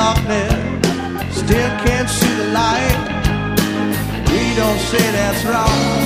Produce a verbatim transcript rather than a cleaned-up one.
darkness, still can't see the light. We don't say that's wrong.